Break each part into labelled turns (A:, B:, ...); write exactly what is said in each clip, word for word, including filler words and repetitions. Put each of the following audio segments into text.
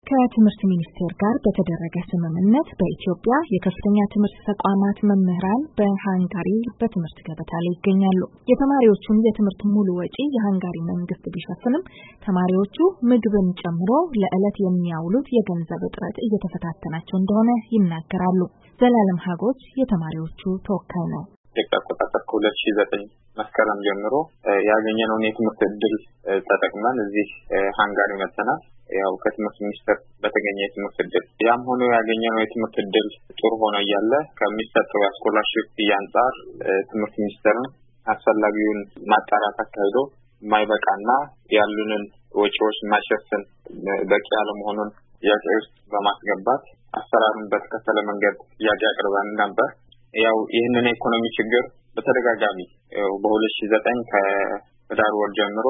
A: ከትምህርት ሚኒስቴር ጋር በተደረገ ስምምነት በኢትዮጵያ የከፍተኛ ትምህርት ተቋማት መምህራን በሃንጋሪ በትምህርት ገበታ ላይ ይገኛሉ። የተማሪዎቹን የትምህርት ሙሉ ወጪ የሃንጋሪ መንግስት ቢሸፍንም ተማሪዎቹ ምግብን ጨምሮ ለዕለት የሚያውሉት የገንዘብ እጥረት እየተፈታተናቸው እንደሆነ ይናገራሉ። ዘላለም ሀጎስ የተማሪዎቹ ተወካይ ነው።
B: የቆጣጠር ሁለት ሺህ ዘጠኝ መስከረም ጀምሮ ያገኘነውን የትምህርት እድል ተጠቅመን እዚህ ሃንጋሪ መጥተናል። ያው ከትምህርት ሚኒስቴር በተገኘ የትምህርት እድል ያም ሆኖ ያገኘነው የትምህርት እድል ጥሩ ሆኖ እያለ ከሚሰጠው የስኮላርሺፕ አንፃር ትምህርት ሚኒስቴርን አስፈላጊውን ማጣራት አካሂዶ የማይበቃና ያሉንን ወጪዎች ማሸፈን በቂ ያለመሆኑን ጥያቄ ውስጥ በማስገባት አሰራሩን በተከተለ መንገድ ጥያቄ አቅርበን ነበር። ያው ይህንን ኢኮኖሚ ችግር በተደጋጋሚ በሁለት ሺህ ዘጠኝ ከህዳር ወር ጀምሮ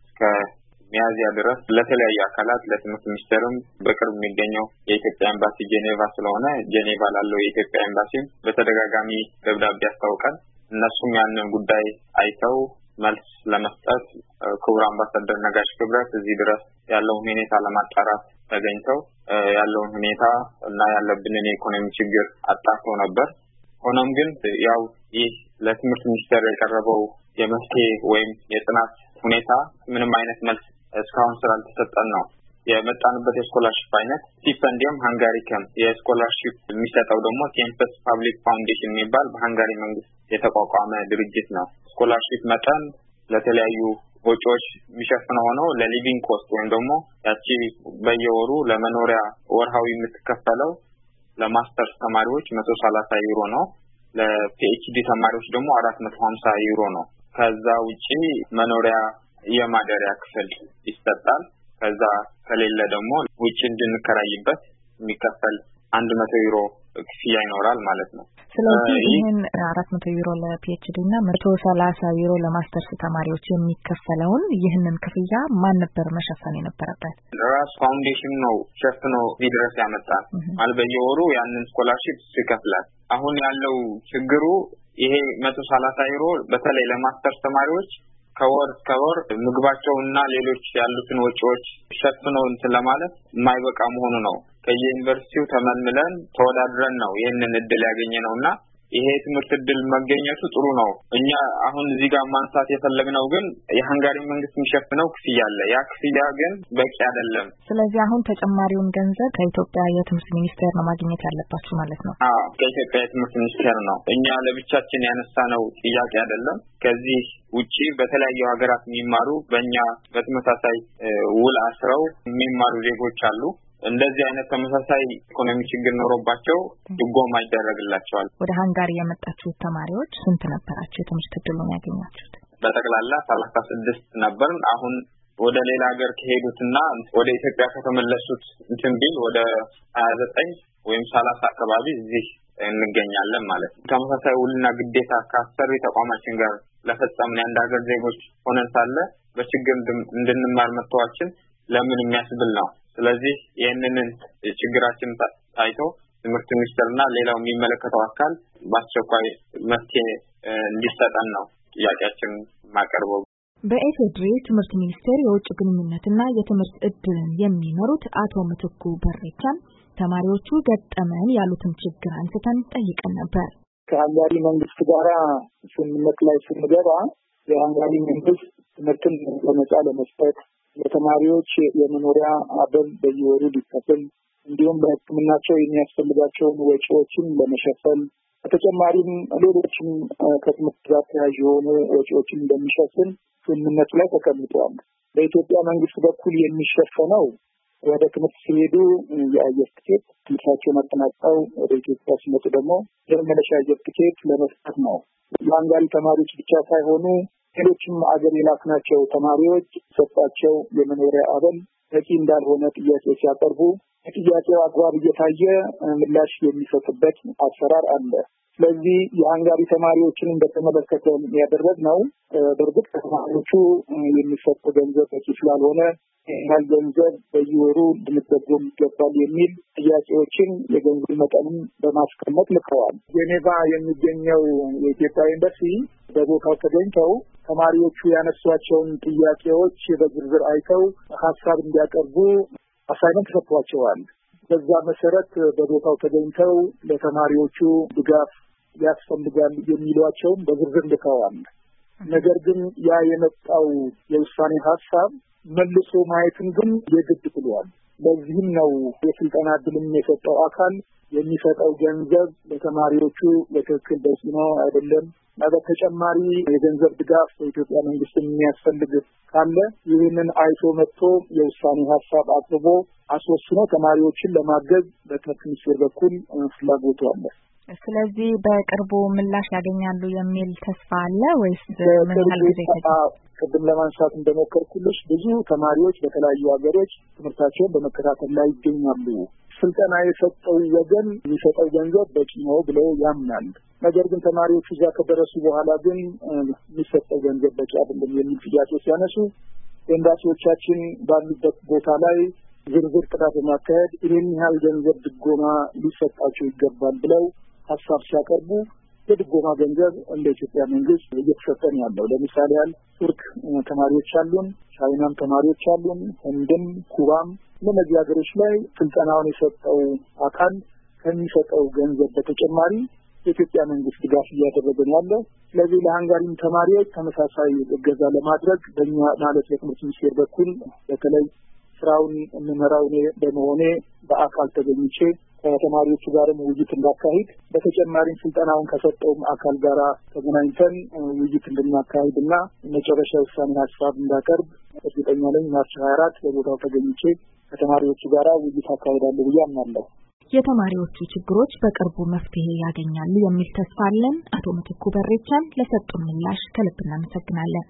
B: ከሚያዝያ ድረስ ለተለያዩ አካላት ለትምህርት ሚኒስቴርም በቅርብ የሚገኘው የኢትዮጵያ ኤምባሲ ጄኔቫ ስለሆነ ጄኔቫ ላለው የኢትዮጵያ ኤምባሲ በተደጋጋሚ ደብዳቤ አስታውቀን እነሱም ያንን ጉዳይ አይተው መልስ ለመስጠት ክቡር አምባሳደር ነጋሽ ክብረት እዚህ ድረስ ያለውን ሁኔታ ለማጣራት ተገኝተው ያለውን ሁኔታ እና ያለብንን የኢኮኖሚ ችግር አጣርተው ነበር። ሆኖም ግን ያው ይህ ለትምህርት ሚኒስቴር የቀረበው የመፍትሄ ወይም የጥናት ሁኔታ ምንም አይነት መልስ እስካሁን ስላልተሰጠን ነው የመጣንበት። የስኮላርሺፕ አይነት ስቲፔንዲየም ሃንጋሪከም የስኮላርሺፕ የሚሰጠው ደግሞ ቴምፐስ ፐብሊክ ፋውንዴሽን የሚባል በሃንጋሪ መንግስት የተቋቋመ ድርጅት ነው። ስኮላርሺፕ መጠን ለተለያዩ ወጪዎች የሚሸፍነው ሆኖ ለሊቪንግ ኮስት ወይም ደግሞ ያቺ በየወሩ ለመኖሪያ ወርሃዊ የምትከፈለው ለማስተርስ ተማሪዎች መቶ ሰላሳ ዩሮ ነው። ለፒኤችዲ ተማሪዎች ደግሞ አራት መቶ ሀምሳ ዩሮ ነው። ከዛ ውጪ መኖሪያ የማደሪያ ክፍል ይሰጣል። ከዛ ከሌለ ደግሞ ውጪ እንድንከራይበት የሚከፈል አንድ መቶ ዩሮ ክፍያ ይኖራል ማለት ነው።
A: ስለዚህ ይሄን አራት መቶ ዩሮ ለፒኤችዲ እና መቶ ሰላሳ ዩሮ ለማስተርስ ተማሪዎች የሚከፈለውን ይህንን ክፍያ ማን ነበር መሸፈን የነበረበት?
B: ራስ ፋውንዴሽን ነው ሸፍኖ ድረስ ያመጣል ማለት በየወሩ ያንን ስኮላርሺፕ ይከፍላል። አሁን ያለው ችግሩ ይሄ መቶ ሰላሳ ዩሮ በተለይ ለማስተርስ ተማሪዎች ከወር ከወር ምግባቸውና ሌሎች ያሉትን ወጪዎች ሸፍነው እንትን ለማለት የማይበቃ መሆኑ ነው። ከዩኒቨርሲቲው ተመልምለን ተወዳድረን ነው ይሄንን እድል ያገኘነውና ይሄ ትምህርት እድል መገኘቱ ጥሩ ነው። እኛ አሁን እዚህ ጋር ማንሳት የፈለግነው ግን የሃንጋሪ መንግስት የሚሸፍነው ክፍያ አለ። ያ ክፍያ ግን በቂ አይደለም።
A: ስለዚህ አሁን ተጨማሪውን ገንዘብ ከኢትዮጵያ የትምህርት ሚኒስቴር ነው ማግኘት ያለባችሁ ማለት ነው?
B: አዎ ከኢትዮጵያ የትምህርት ሚኒስቴር ነው። እኛ ለብቻችን ያነሳነው ጥያቄ አይደለም። ከዚህ ውጪ በተለያዩ ሀገራት የሚማሩ በእኛ በተመሳሳይ ውል አስረው የሚማሩ ዜጎች አሉ። እንደዚህ አይነት ተመሳሳይ ኢኮኖሚ ችግር ኖሮባቸው ድጎማ ይደረግላቸዋል።
A: ወደ ሃንጋሪ የመጣችሁት ተማሪዎች ስንት ነበራችሁ? የትምህርት እድሉን ያገኛችሁት?
B: በጠቅላላ ሰላሳ ስድስት ነበርን። አሁን ወደ ሌላ ሀገር ከሄዱትና ወደ ኢትዮጵያ ከተመለሱት እንትን ቢል ወደ ሀያ ዘጠኝ ወይም ሰላሳ አካባቢ እዚህ እንገኛለን ማለት ነው። ተመሳሳይ ውልና ግዴታ ከአሰሪ ተቋማችን ጋር ለፈጸምን የአንድ ሀገር ዜጎች ሆነን ሳለ በችግር እንድንማር መተዋችን ለምን የሚያስብል ነው። ስለዚህ ይህንን ችግራችን ታይቶ ትምህርት ሚኒስቴርና ሌላው የሚመለከተው አካል በአስቸኳይ መፍትሄ እንዲሰጠን ነው ጥያቄያችን ማቀርበው።
A: በኢፌዴሪ ትምህርት ሚኒስቴር የውጭ ግንኙነትና የትምህርት እድልን የሚመሩት አቶ ምትኩ በሬቻን ተማሪዎቹ ገጠመን ያሉትን ችግር አንስተን ጠይቀን ነበር።
C: ከሃንጋሪ መንግስት ጋር ስምምነት ላይ ስንገባ የሃንጋሪ መንግስት ትምህርትን በነጻ ለመስጠት የተማሪዎች የመኖሪያ አበል በየወሩ ሊከፈል እንዲሁም በሕክምናቸው የሚያስፈልጋቸውን ወጪዎችን ለመሸፈን በተጨማሪም ሌሎችም ከትምህርት ጋር ተያያዥ የሆኑ ወጪዎችን እንደሚሸፍን ስምምነቱ ላይ ተቀምጧል። በኢትዮጵያ መንግስት በኩል የሚሸፈነው ወደ ትምህርት ሲሄዱ የአየር ትኬት ትምህርታቸውን አጠናቀው ወደ ኢትዮጵያ ሲመጡ ደግሞ የመመለሻ አየር ትኬት ለመስጠት ነው። የሃንጋሪ ተማሪዎች ብቻ ሳይሆኑ ሌሎችም አገር የላክናቸው ተማሪዎች ሰጣቸው የመኖሪያ አበል በቂ እንዳልሆነ ጥያቄ ሲያቀርቡ ጥያቄው አግባብ እየታየ ምላሽ የሚሰጥበት አሰራር አለ። ስለዚህ የሃንጋሪ ተማሪዎችን በተመለከተ ያደረግነው በእርግጥ ተማሪዎቹ የሚሰጥ ገንዘብ በቂ ስላልሆነ ይህን ገንዘብ በየወሩ ልንደጎም ይገባል የሚል ጥያቄዎችን የገንዘብ መጠንም በማስቀመጥ ልከዋል። ጄኔቫ የሚገኘው የኢትዮጵያ ኤምባሲ በቦታው ተገኝተው ተማሪዎቹ ያነሷቸውን ጥያቄዎች በዝርዝር አይተው ሀሳብ እንዲያቀርቡ አሳይመንት ተሰጥቷቸዋል። በዛ መሰረት በቦታው ተገኝተው ለተማሪዎቹ ድጋፍ ያስፈልጋል የሚሏቸውን በዝርዝር ልከዋል። ነገር ግን ያ የመጣው የውሳኔ ሀሳብ መልሶ ማየትን ግን የግድ ብሏል። ለዚህም ነው የስልጠና ዕድልም የሰጠው አካል የሚሰጠው ገንዘብ ለተማሪዎቹ በትክክል በቂ ነው አይደለም፣ በተጨማሪ የገንዘብ ድጋፍ በኢትዮጵያ መንግስት የሚያስፈልግ ካለ ይህንን አይቶ መጥቶ የውሳኔ ሀሳብ አቅርቦ አስወስኖ ተማሪዎችን ለማገዝ በትምህርት ሚኒስቴር በኩል ፍላጎቱ አለ።
A: ስለዚህ በቅርቡ ምላሽ ያገኛሉ የሚል ተስፋ አለ ወይስ ምን ያህል ጊዜ ይፈጃል?
C: ቅድም ለማንሳት እንደሞከርኩልሽ ብዙ ተማሪዎች በተለያዩ ሀገሮች ትምህርታቸውን በመከታተል ላይ ይገኛሉ። ስልጠና የሰጠው ወገን የሚሰጠው ገንዘብ በቂ ነው ብለው ያምናል። ነገር ግን ተማሪዎቹ እዛ ከደረሱ በኋላ ግን የሚሰጠው ገንዘብ በቂ አይደለም የሚል ጥያቄ ሲያነሱ ኤምባሲዎቻችን ባሉበት ቦታ ላይ ዝርዝር ጥናት በማካሄድ ይህን ያህል ገንዘብ ድጎማ ሊሰጣቸው ይገባል ብለው ሀሳብ ሲያቀርቡ የድጎማ ገንዘብ እንደ ኢትዮጵያ መንግስት እየተሰጠን ያለው ለምሳሌ ያህል ቱርክ ተማሪዎች አሉን፣ ቻይናም ተማሪዎች አሉን፣ ህንድም ኩባም እነዚህ ሀገሮች ላይ ስልጠናውን የሰጠው አካል ከሚሰጠው ገንዘብ በተጨማሪ የኢትዮጵያ መንግስት ድጋፍ እያደረገ ነው ያለው። ስለዚህ ለሃንጋሪም ተማሪዎች ተመሳሳይ እገዛ ለማድረግ በእኛ ማለት በትምህርት ሚኒስቴር በኩል በተለይ ስራውን የምመራው እኔ በመሆኔ በአካል ተገኝቼ ከተማሪዎቹ ጋርም ውይይት እንዳካሂድ በተጨማሪም ስልጠናውን ከሰጠውም አካል ጋር ተገናኝተን ውይይት እንድናካሂድና መጨረሻ ውሳኔ ሀሳብ እንዳቀርብ እርግጠኛ ነኝ። ማርች ሀያ አራት በቦታው ተገኝቼ ከተማሪዎቹ ጋር ውይይት አካሂዳለሁ ብዬ አምናለሁ።
A: የተማሪዎቹ ችግሮች በቅርቡ መፍትሄ ያገኛሉ የሚል ተስፋ አለን። አቶ ምትኩ በሬቻን ለሰጡን ምላሽ ከልብ እናመሰግናለን።